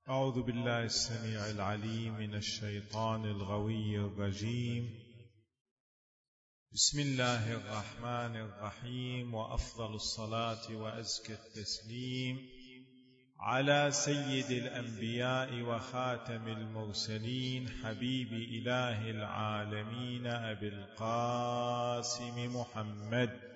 أعوذ بالله السميع العليم من الشيطان الغوي الرجيم. بسم الله الرحمن الرحيم، وأفضل الصلاة وأزكى التسليم على سيد الأنبياء وخاتم المرسلين حبيب إله العالمين أبي القاسم محمد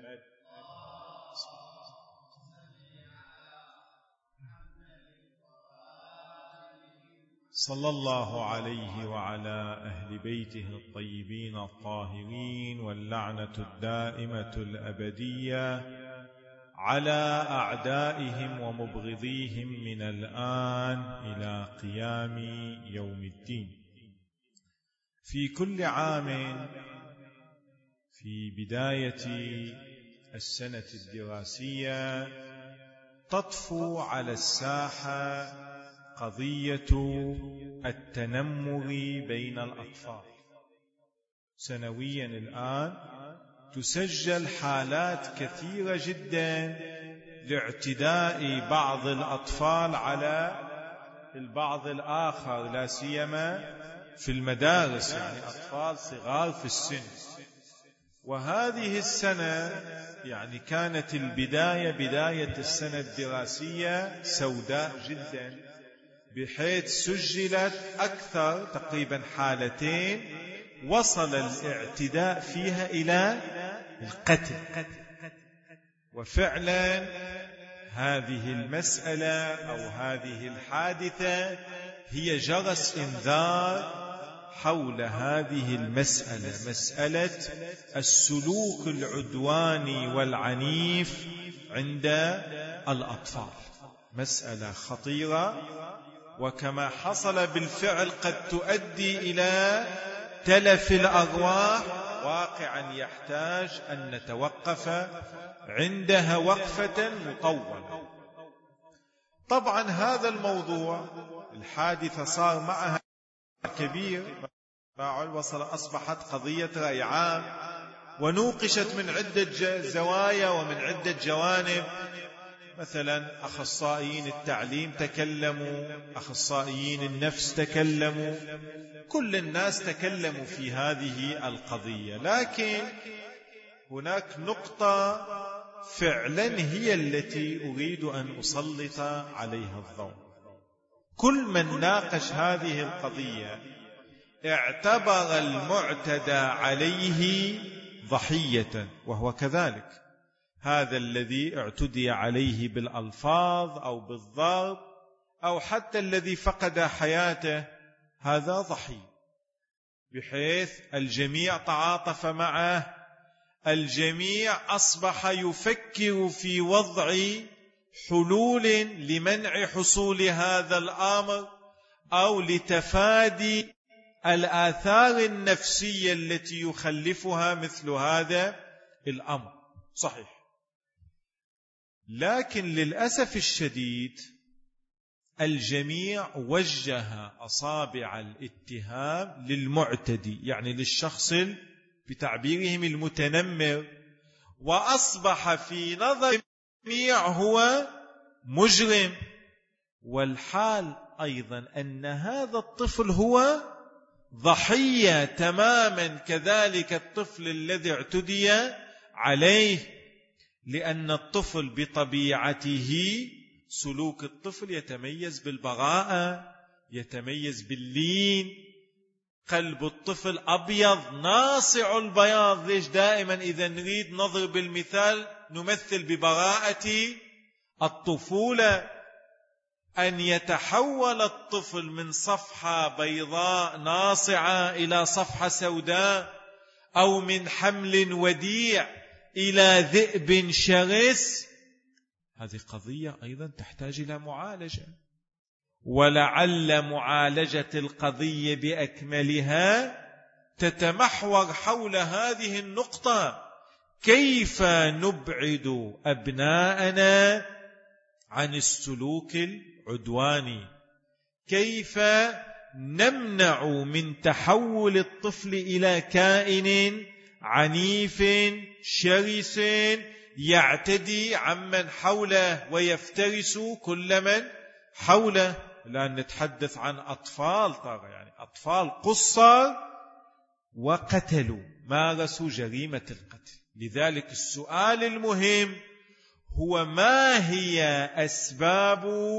صلى الله عليه وعلى أهل بيته الطيبين الطاهرين، واللعنة الدائمة الأبدية على أعدائهم ومبغضيهم من الآن إلى قيام يوم الدين. في كل عام في بداية السنة الدراسية تطفو على الساحة قضية التنمر بين الأطفال. سنويا الآن تسجل حالات كثيرة جدا لاعتداء بعض الأطفال على البعض الآخر، لا سيما في المدارس، يعني أطفال صغار في السن. وهذه السنة يعني كانت بداية السنة الدراسية سوداء جدا، بحيث سجلت أكثر تقريبا حالتين وصل الاعتداء فيها إلى القتل. وفعلا هذه المسألة أو هذه الحادثة هي جرس إنذار حول هذه المسألة، مسألة السلوك العدواني والعنيف عند الأطفال. مسألة خطيرة، وكما حصل بالفعل قد تؤدي إلى تلف الأرواح، واقعا يحتاج أن نتوقف عندها وقفة مطولة. طبعا هذا الموضوع الحادثة صار معها كبير، أصبحت قضية رأي عام، ونوقشت من عدة زوايا ومن عدة جوانب. مثلا أخصائيين التعليم تكلموا، أخصائيين النفس تكلموا، كل الناس تكلموا في هذه القضية. لكن هناك نقطة فعلا هي التي أريد أن أسلط عليها الضوء. كل من ناقش هذه القضية اعتبر المعتدى عليه ضحية، وهو كذلك. هذا الذي اعتدي عليه بالألفاظ أو بالضرب أو حتى الذي فقد حياته هذا ضحية، بحيث الجميع تعاطف معه، الجميع أصبح يفكر في وضع حلول لمنع حصول هذا الأمر أو لتفادي الآثار النفسية التي يخلفها مثل هذا الأمر. صحيح، لكن للأسف الشديد الجميع وجه أصابع الاتهام للمعتدي، يعني للشخص بتعبيرهم المتنمر، وأصبح في نظر الجميع هو مجرم. والحال أيضا أن هذا الطفل هو ضحية تماما، كذلك الطفل الذي اعتدي عليه، لأن الطفل بطبيعته سلوك الطفل يتميز بالبراءة، يتميز باللين. قلب الطفل أبيض ناصع البياض. ليش دائما إذا نريد نضرب المثال نمثل ببراءة الطفولة؟ أن يتحول الطفل من صفحة بيضاء ناصعة إلى صفحة سوداء، أو من حمل وديع إلى ذئب شرس، هذه قضية أيضا تحتاج إلى معالجة. ولعل معالجة القضية بأكملها تتمحور حول هذه النقطة: كيف نبعد أبناءنا عن السلوك العدواني؟ كيف نمنع من تحول الطفل إلى كائن عنيف شرس يعتدي عمن حوله ويفترس كل من حوله؟ الآن نتحدث عن أطفال طاغة، يعني أطفال قصر وقتلوا، مارسوا جريمة القتل. لذلك السؤال المهم هو ما هي أسباب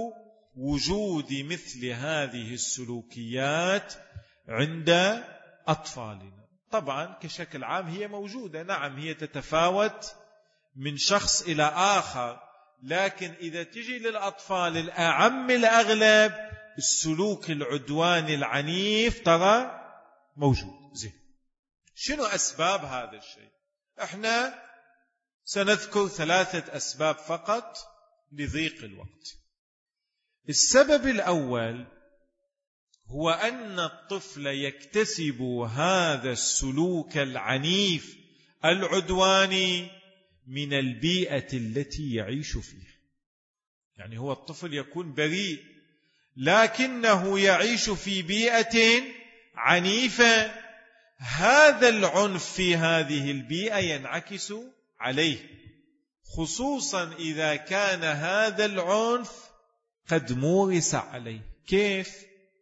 وجود مثل هذه السلوكيات عند أطفالنا؟ طبعا كشكل عام هي موجودة، نعم هي تتفاوت من شخص إلى آخر، لكن إذا تجي للأطفال الأعم الأغلب السلوك العدواني العنيف ترى موجود. زين، شنو أسباب هذا الشيء؟ احنا سنذكر 3 أسباب فقط لضيق الوقت. السبب الأول هو أن الطفل يكتسب هذا السلوك العنيف العدواني من البيئة التي يعيش فيها. يعني هو الطفل يكون بريء لكنه يعيش في بيئة عنيفة، هذا العنف في هذه البيئة ينعكس عليه، خصوصا إذا كان هذا العنف قد مورس عليه. كيف؟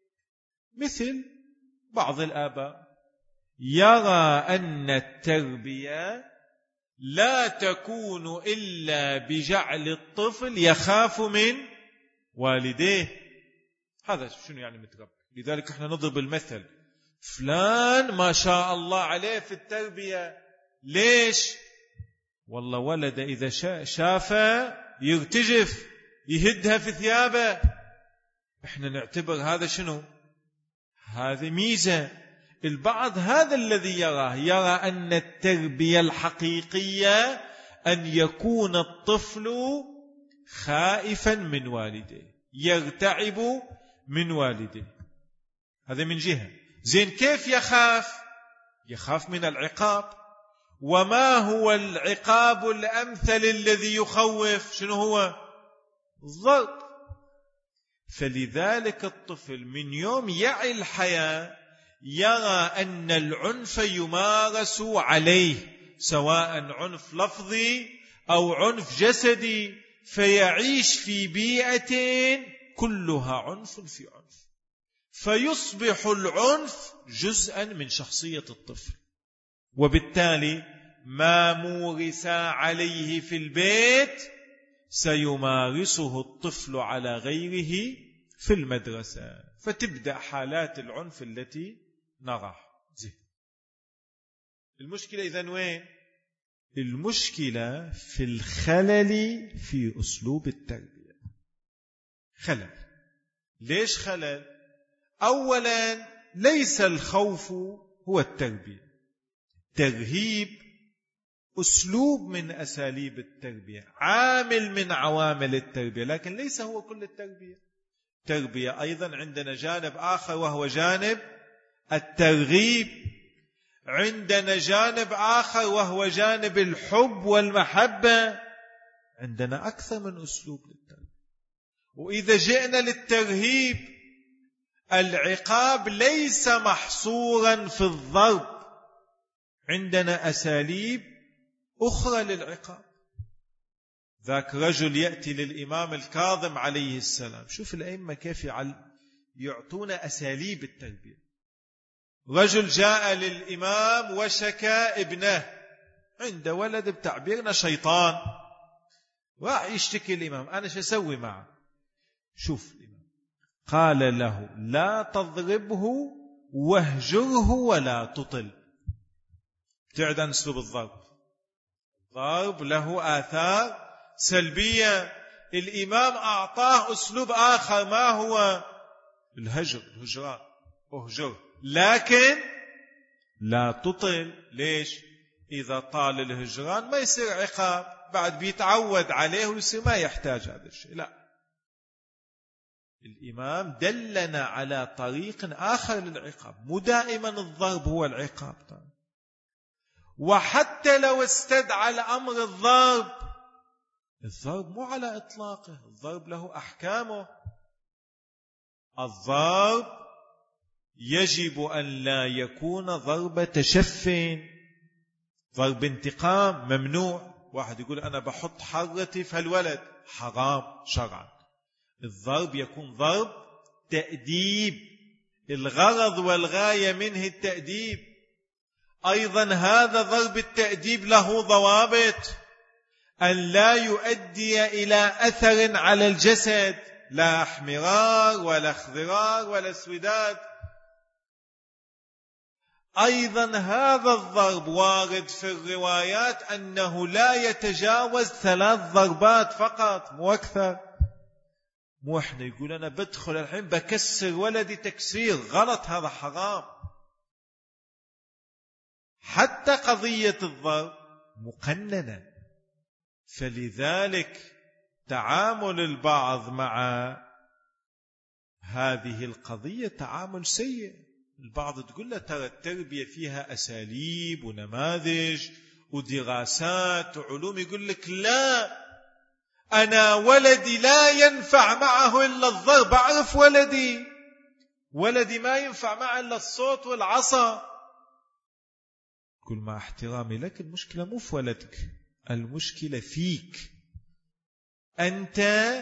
مثل بعض الآباء يرى أن التربية لا تكون إلا بجعل الطفل يخاف من والديه. هذا شنو يعني متربي؟ لذلك احنا نضرب المثل، فلان ما شاء الله عليه في التربية. ليش؟ والله ولد إذا شافه يرتجف يهدها في ثيابه. احنا نعتبر هذا شنو؟ هذه ميزة. البعض هذا الذي يرى أن التربية الحقيقية أن يكون الطفل خائفا من والديه، يرتعب من والديه. هذا من جهة. زين، كيف يخاف؟ يخاف من العقاب. وما هو العقاب الأمثل الذي يخوف؟ شنو هو؟ الضرب. فلذلك الطفل من يوم يعي الحياة يرى أن العنف يمارس عليه، سواء عنف لفظي أو عنف جسدي، فيعيش في بيئة كلها عنف في عنف، فيصبح العنف جزءا من شخصية الطفل. وبالتالي ما مورس عليه في البيت سيمارسه الطفل على غيره في المدرسة، فتبدأ حالات العنف التي نراها. المشكلة إذن وين؟ المشكلة في الخلل في أسلوب التربية. خلل. ليش خلل؟ أولا، ليس الخوف هو التربية. ترهيب أسلوب من أساليب التربية، عامل من عوامل التربية، لكن ليس هو كل التربية. التربية أيضا عندنا جانب آخر وهو جانب الترغيب، عندنا جانب آخر وهو جانب الحب والمحبة، عندنا أكثر من أسلوب للتربية. وإذا جئنا للترهيب، العقاب ليس محصورا في الضرب، عندنا أساليب أخرى للعقاب. ذاك رجل يأتي للإمام الكاظم عليه السلام، شوف الأئمة كيف يعطونا أساليب التربية. رجل جاء للإمام وشكى ابنه، عنده ولد بتعبيرنا شيطان، راح يشتكي الإمام، أنا شو أسوي معه؟ شوف الإمام قال له: لا تضربه واهجره ولا تطل. ابتعد عن أسلوب الضرب، الضرب له آثار سلبية. الإمام أعطاه أسلوب آخر، ما هو؟ الهجر، الهجران، أهجر، لكن لا تطل. ليش؟ إذا طال الهجران ما يصير عقاب، بعد بيتعود عليه ويصير ما يحتاج هذا الشيء. لا، الإمام دلنا على طريق آخر للعقاب، مو دائما الضرب هو العقاب. وحتى لو استدعى الأمر الضرب مو على إطلاقه، الضرب له أحكامه. الضرب يجب أن لا يكون ضرب تشف، ضرب انتقام ممنوع. واحد يقول أنا بحط حرتي في الولد، حرام شرعا. الضرب يكون ضرب تأديب، الغرض والغاية منه التأديب. أيضا هذا ضرب التأديب له ضوابط، أن لا يؤدي إلى أثر على الجسد، لا احمرار ولا اخضرار ولا اسوداد. أيضا هذا الضرب وارد في الروايات أنه لا يتجاوز 3 ضربات فقط، مو أكثر. مو احنا يقول أنا بدخل الحين بكسر ولدي تكسير، غلط، هذا حرام. حتى قضية الضرب مقننة، فلذلك تعامل البعض مع هذه القضية تعامل سيء. البعض تقول له ترى التربية فيها أساليب ونماذج ودراسات وعلوم، يقول لك لا، أنا ولدي لا ينفع معه إلا الضرب، أعرف ولدي ما ينفع معه إلا الصوت والعصا. كل مع احترامي لك، المشكلة مو في ولدك، المشكلة فيك. أنت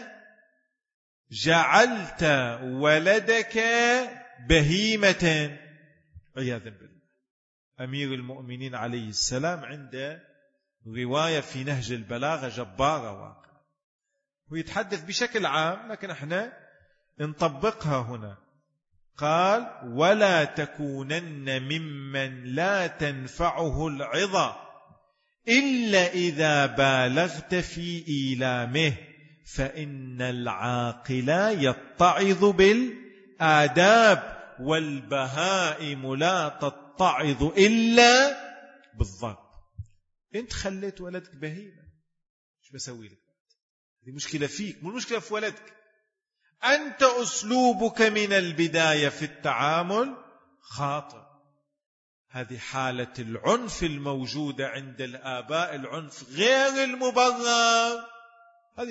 جعلت ولدك بهيمة عياذا بالله. أمير المؤمنين عليه السلام عنده رواية في نهج البلاغة جبارة واقع، ويتحدث بشكل عام لكن احنا نطبقها هنا. قال: ولا تكونن ممن لا تنفعه العظة إلا إذا بالغت في إيلامه، فإن العاقل يتعظ بالآداب والبهائم لا تتعظ إلا بالضرب. انت خليت ولدك بهيمة، ايش بسوي لك؟ هذه مشكلة فيك، مو المشكلة في ولدك. أنت أسلوبك من البداية في التعامل خاطئ. هذه حالة العنف الموجودة عند الآباء، العنف غير المبرر، هذه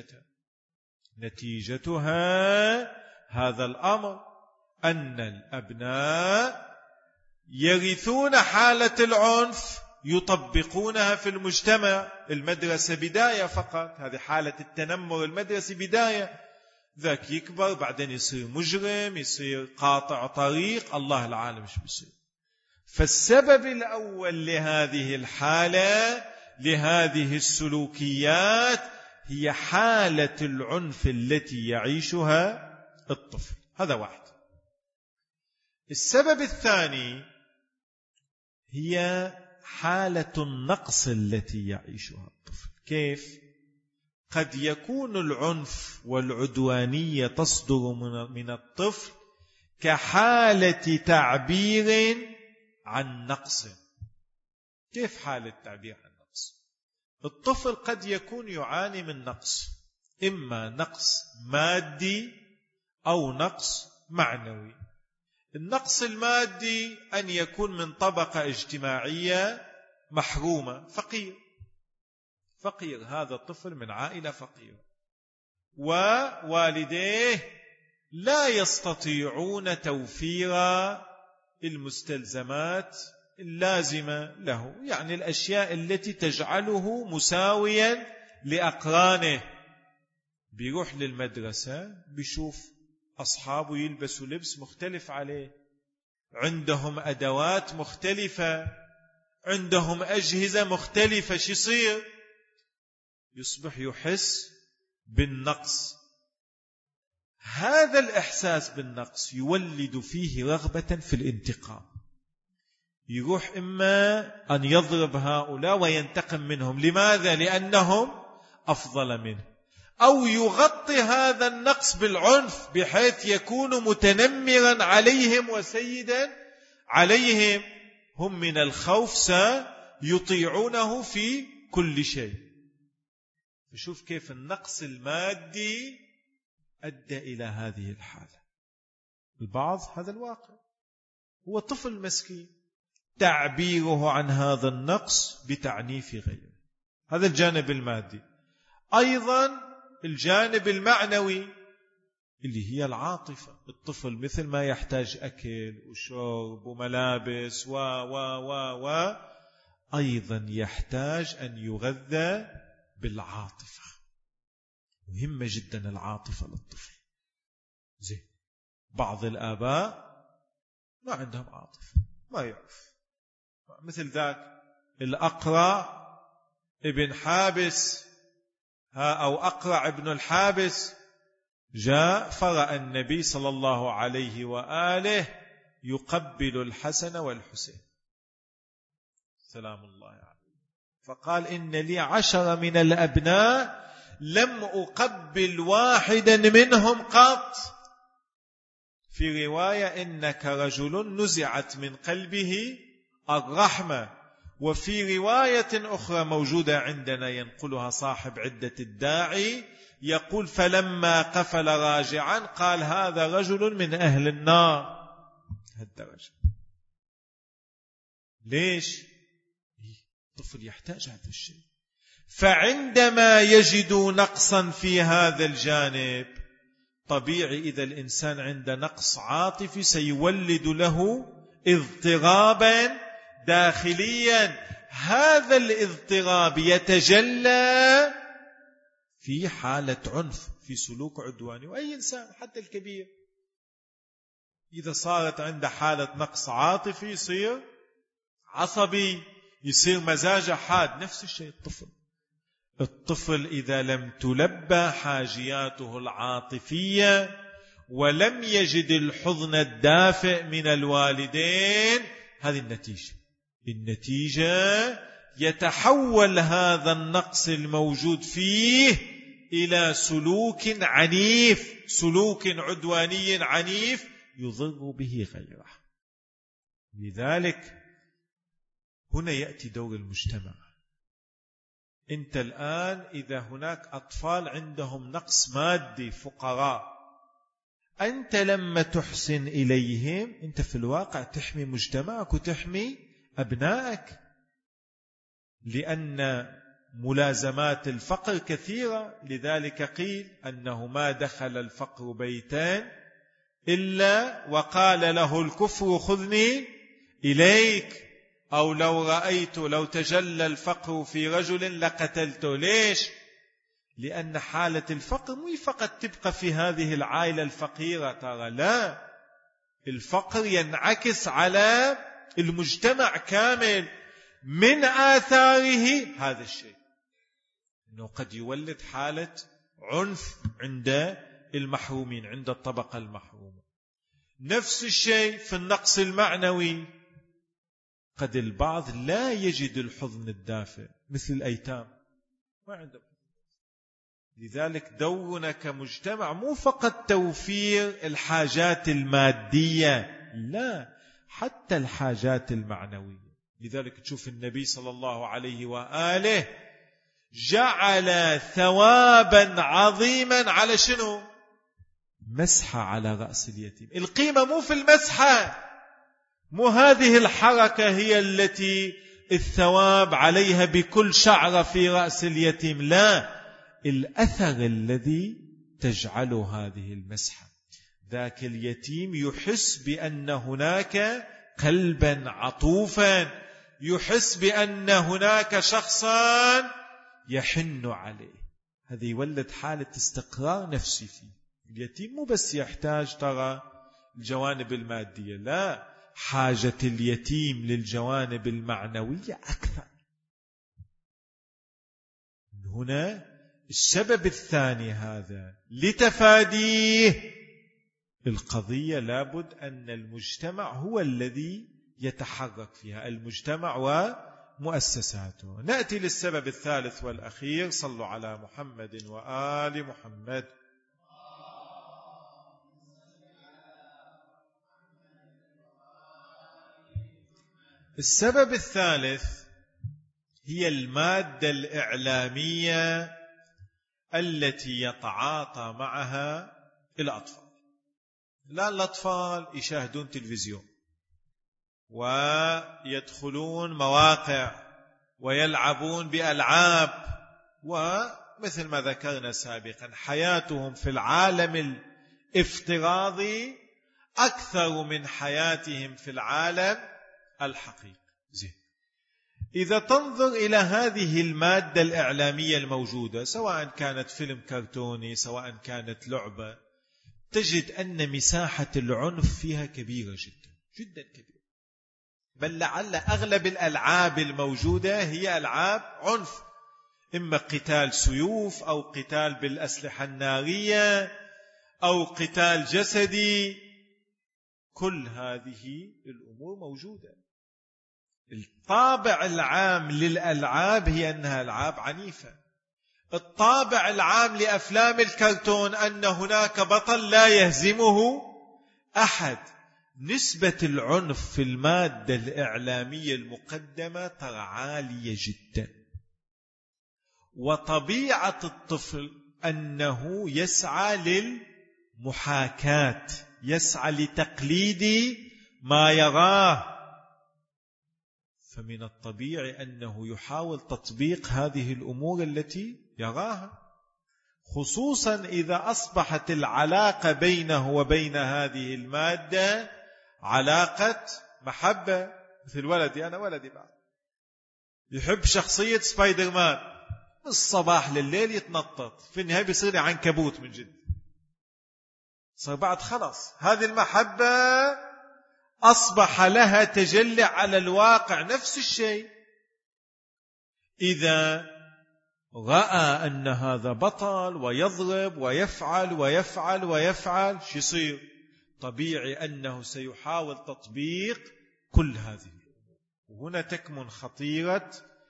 نتيجتها هذا الأمر، أن الأبناء يرثون حالة العنف، يطبقونها في المجتمع. المدرسة بداية فقط، هذه حالة التنمر المدرسي بداية، ذاك يكبر بعدين يصير مجرم، يصير قاطع طريق، الله العالم ايش بيصير. فالسبب الأول لهذه الحالة، لهذه السلوكيات، هي حالة العنف التي يعيشها الطفل. هذا واحد. السبب الثاني هي حالة النقص التي يعيشها الطفل. كيف؟ قد يكون العنف والعدوانية تصدر من الطفل كحالة تعبير عن نقص. كيف حالة تعبير عن نقص؟ الطفل قد يكون يعاني من نقص، إما نقص مادي أو نقص معنوي. النقص المادي أن يكون من طبقة اجتماعية محرومة، فقير، هذا الطفل من عائلة فقيرة، ووالديه لا يستطيعون توفير المستلزمات اللازمة له، يعني الأشياء التي تجعله مساويا لأقرانه. بيروح للمدرسة بيشوف أصحابه يلبسوا لبس مختلف عليه، عندهم أدوات مختلفة، عندهم أجهزة مختلفة، شو يصير؟ يصبح يحس بالنقص. هذا الإحساس بالنقص يولد فيه رغبة في الانتقام، يروح إما أن يضرب هؤلاء وينتقم منهم. لماذا؟ لأنهم أفضل منه، أو يغطي هذا النقص بالعنف بحيث يكون متنمرا عليهم وسيدا عليهم. هم من الخوف سيطيعونه في كل شيء. فشوف كيف النقص المادي أدى إلى هذه الحالة. البعض هذا الواقع، هو طفل مسكين، تعبيره عن هذا النقص بتعنيف غيره. هذا الجانب المادي. أيضا الجانب المعنوي اللي هي العاطفة. الطفل مثل ما يحتاج أكل وشرب وملابس و أيضا يحتاج أن يغذى بالعاطفة. مهمة جدا العاطفة للطفل. زين، بعض الآباء ما عندهم عاطفة، ما يعرف، مثل ذاك الأقرع ابن حابس أو أقرع ابن الحابس، جاء فرأى النبي صلى الله عليه وآله يقبل الحسن والحسين سلام الله عليه، فقال إن لي 10 من الأبناء لم أقبل واحدا منهم قط. في رواية إنك رجل نزعت من قلبه الرحمة، وفي رواية أخرى موجودة عندنا ينقلها صاحب عدة الداعي يقول فلما قفل راجعا قال هذا رجل من أهل النار. هالدرجة. ليش؟ الطفل يحتاج هذا الشيء. فعندما يجد نقصا في هذا الجانب طبيعي إذا الإنسان عنده نقص عاطفي سيولد له اضطرابا داخليا، هذا الاضطراب يتجلى في حالة عنف، في سلوك عدواني. وأي إنسان حتى الكبير إذا صارت عنده حالة نقص عاطفي يصير عصبي، يصير مزاجه حاد. نفس الشيء الطفل إذا لم تلبى حاجياته العاطفية ولم يجد الحضن الدافئ من الوالدين، هذه النتيجة يتحول هذا النقص الموجود فيه إلى سلوك عنيف، سلوك عدواني عنيف يضر به غيره. لذلك هنا يأتي دور المجتمع. أنت الآن إذا هناك أطفال عندهم نقص مادي فقراء، أنت لما تحسن إليهم أنت في الواقع تحمي مجتمعك وتحمي أبنائك، لأن ملازمات الفقر كثيرة. لذلك قيل أنه ما دخل الفقر بيتان إلا وقال له الكفر خذني إليك، أو لو تجلى الفقر في رجل لقتلته. ليش؟ لأن حالة الفقر مو فقط تبقى في هذه العائلة الفقيرة، ترى لا، الفقر ينعكس على المجتمع كامل. من آثاره هذا الشيء أنه قد يولد حالة عنف عند المحرومين، عند الطبقة المحرومة. نفس الشيء في النقص المعنوي، قد البعض لا يجد الحضن الدافئ مثل الأيتام ما عندهم. لذلك دورنا كمجتمع مو فقط توفير الحاجات المادية، لا، حتى الحاجات المعنوية. لذلك تشوف النبي صلى الله عليه وآله جعل ثوابا عظيما على شنو؟ مسحة على رأس اليتيم. القيمة مو في المسحة، مو هذه الحركة هي التي الثواب عليها بكل شعرة في رأس اليتيم، لا، الأثر الذي تجعله هذه المسحة. ذاك اليتيم يحس بأن هناك قلبا عطوفا، يحس بأن هناك شخصا يحن عليه. هذا يولد حالة استقرار نفسي فيه. اليتيم مو بس يحتاج ترى الجوانب المادية، لا، حاجة اليتيم للجوانب المعنوية أكثر. هنا السبب الثاني هذا لتفاديه القضية لابد أن المجتمع هو الذي يتحرك فيها، المجتمع ومؤسساته. نأتي للسبب الثالث والأخير. صلوا على محمد وآل محمد. السبب الثالث هي المادة الإعلامية التي يتعاطى معها الأطفال. لا، الأطفال يشاهدون تلفزيون ويدخلون مواقع ويلعبون بألعاب، ومثل ما ذكرنا سابقا حياتهم في العالم الافتراضي أكثر من حياتهم في العالم الحقيقي. زين، إذا تنظر إلى هذه المادة الإعلامية الموجودة، سواء كانت فيلم كرتوني، سواء كانت لعبة، تجد أن مساحة العنف فيها كبيرة جدا جدا كبيرة، بل لعل أغلب الألعاب الموجودة هي ألعاب عنف، إما قتال سيوف أو قتال بالأسلحة النارية أو قتال جسدي. كل هذه الأمور موجودة. الطابع العام للألعاب هي أنها ألعاب عنيفة. الطابع العام لأفلام الكرتون أن هناك بطل لا يهزمه أحد. نسبة العنف في المادة الإعلامية المقدمة ترى عالية جدا. وطبيعة الطفل أنه يسعى للمحاكاة، يسعى لتقليد ما يراه، فمن الطبيعي أنه يحاول تطبيق هذه الأمور التي يراها، خصوصا إذا أصبحت العلاقة بينه وبين هذه المادة علاقة محبة. مثل ولدي، أنا ولدي بعد يحب شخصية سبايدر مان، من الصباح لليل يتنطط، في النهاية بيصير عنكبوت من جد. صار بعد خلاص هذه المحبة أصبح لها تجلي على الواقع. نفس الشيء إذا رأى أن هذا بطل ويضرب ويفعل ويفعل ويفعل، شو يصير؟ طبيعي أنه سيحاول تطبيق كل هذه الأمور. وهنا تكمن خطيرة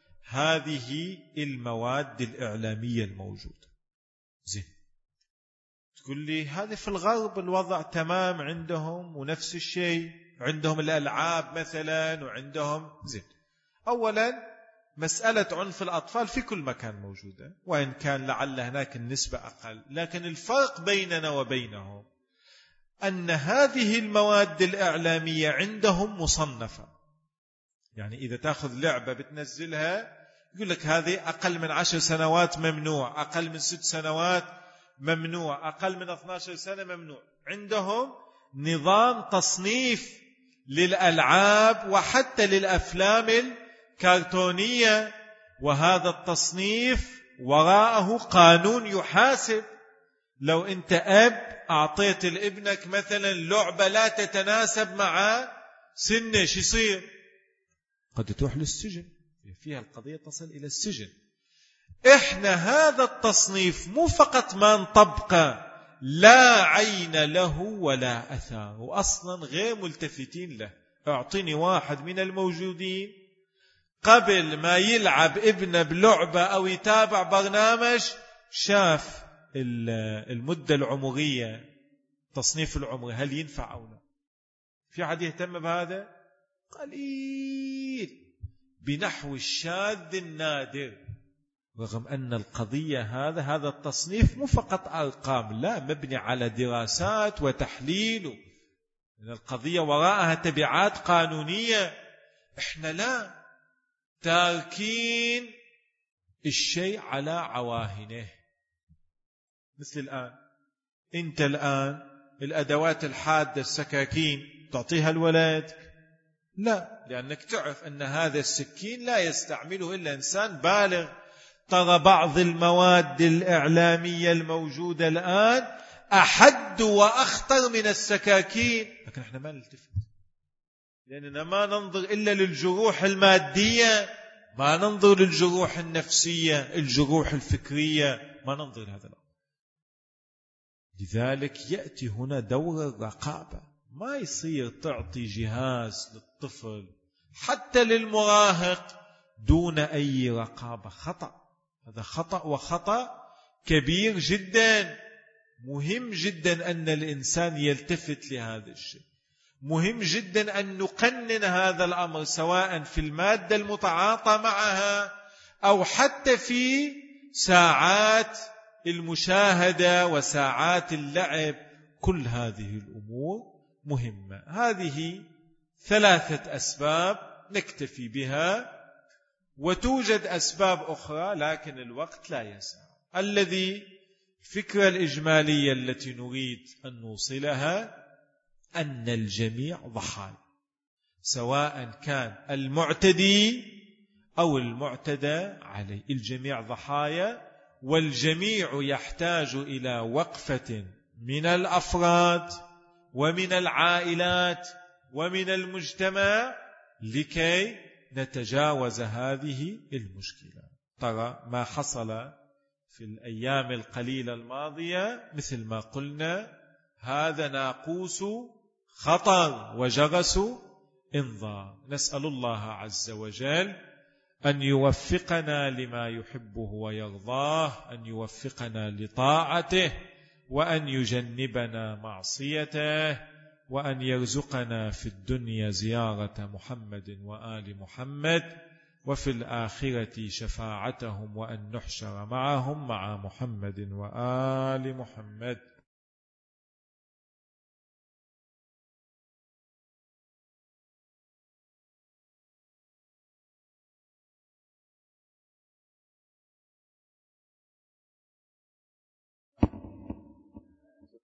هذه المواد الإعلامية الموجودة. زين، تقول لي هذه في الغرب الوضع تمام عندهم، ونفس الشيء عندهم الألعاب مثلا وعندهم. زين، أولا مسألة عنف الأطفال في كل مكان موجودة، وإن كان لعل هناك النسبة أقل، لكن الفرق بيننا وبينهم أن هذه المواد الإعلامية عندهم مصنفة. يعني إذا تأخذ لعبة بتنزلها يقول لك هذه أقل من 10 سنوات ممنوع، أقل من 6 سنوات ممنوع، أقل من 12 سنة ممنوع. عندهم نظام تصنيف للألعاب وحتى للأفلام الكرتونية، وهذا التصنيف وراءه قانون يحاسب. لو أنت أب أعطيت لابنك مثلا لعبة لا تتناسب مع سنه، شو يصير؟ قد تروح للسجن، فيها القضية تصل إلى السجن. إحنا هذا التصنيف مو فقط ما نطبقه، لا عين له ولا أثار، وأصلا غير ملتفتين له. أعطيني واحد من الموجودين قبل ما يلعب ابنه بلعبة أو يتابع برنامج شاف المدة العمرية، تصنيف العمر هل ينفع أو لا؟ في أحد يهتم بهذا؟ قليل، بنحو الشاذ النادر. رغم أن القضية هذا التصنيف مو فقط أرقام، لا، مبني على دراسات وتحليل، إن القضية وراءها تبعات قانونية. إحنا لا، تاركين الشيء على عواهنه. مثل الآن، أنت الآن الأدوات الحادة السكاكين تعطيها الولد؟ لا، لأنك تعرف أن هذا السكين لا يستعمله إلا إنسان بالغ. ترى بعض المواد الإعلامية الموجودة الآن أحد وأخطر من السكاكين، لكن احنا ما نلتفت، لأننا ما ننظر إلا للجروح المادية، ما ننظر للجروح النفسية، الجروح الفكرية، ما ننظر لهذا الأمر. لذلك يأتي هنا دور الرقابة. ما يصير تعطي جهاز للطفل حتى للمراهق دون أي رقابة. خطأ، هذا خطأ، وخطأ كبير جدا. مهم جدا أن الإنسان يلتفت لهذا الشيء. مهم جدا أن نقنن هذا الأمر، سواء في المادة المتعاطى معها أو حتى في ساعات المشاهدة وساعات اللعب. كل هذه الأمور مهمة. هذه 3 أسباب نكتفي بها، وتوجد أسباب أخرى لكن الوقت لا يسع. الفكرة الإجمالية التي نريد أن نوصلها أن الجميع ضحايا، سواء كان المعتدي أو المعتدى عليه، الجميع ضحايا، والجميع يحتاج إلى وقفة من الأفراد ومن العائلات ومن المجتمع لكي نتجاوز هذه المشكلة. ترى ما حصل في الأيام القليلة الماضية مثل ما قلنا هذا ناقوس خطر وجرس انذار. نسأل الله عز وجل أن يوفقنا لما يحبه ويرضاه، أن يوفقنا لطاعته، وأن يجنبنا معصيته، وأن يرزقنا في الدنيا زيارة محمد وآل محمد، وفي الآخرة شفاعتهم، وأن نحشر معهم مع محمد وآل محمد.